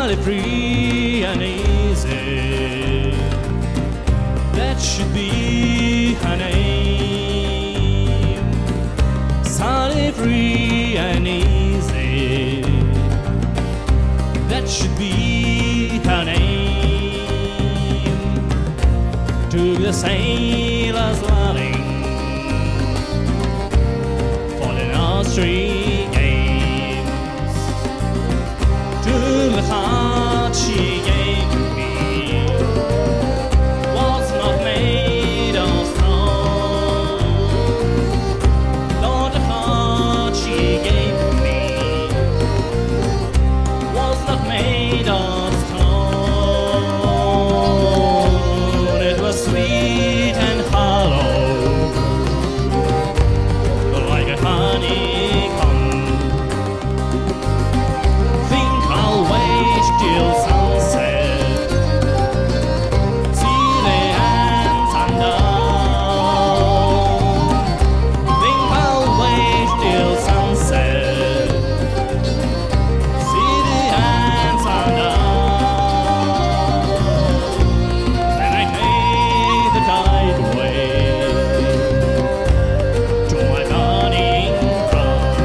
Solid, free and easy. That should be her name. Solid, free and easy. That should be her name. To the sailors loving for the Austrian games. To the heart she gave me was not made of stone. Lord, the heart she gave me was not made of stone. It was sweet and hollow, like a honeycomb. Think I'll wait till sunset, see the ants undone. Think I'll wait till sunset, see the ants undone. Then I take the tide away to my burning ground.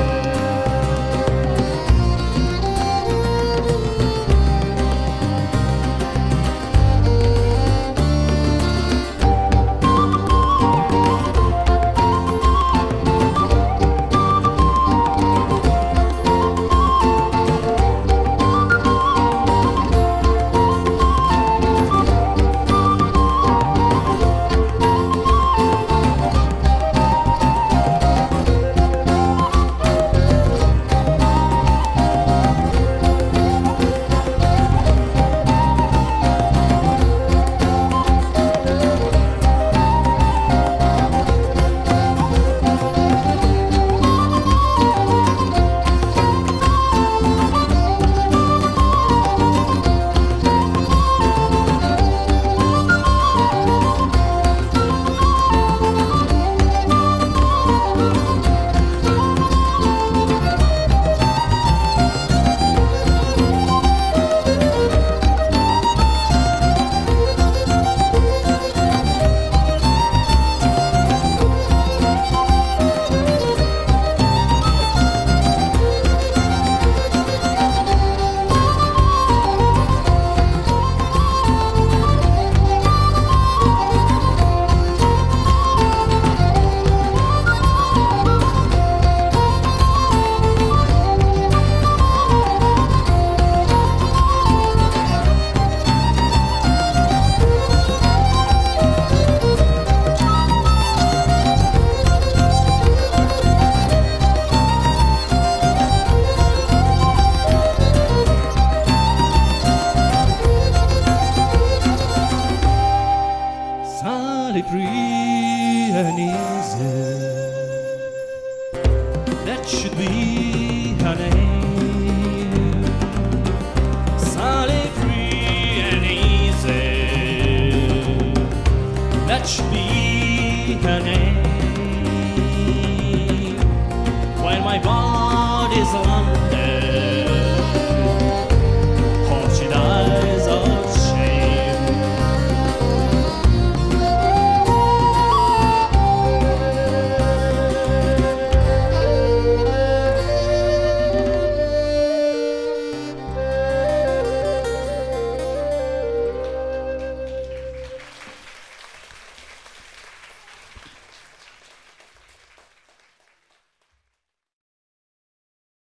Solid, free and easy. That should be her name. Solid, free and easy. That should be her name.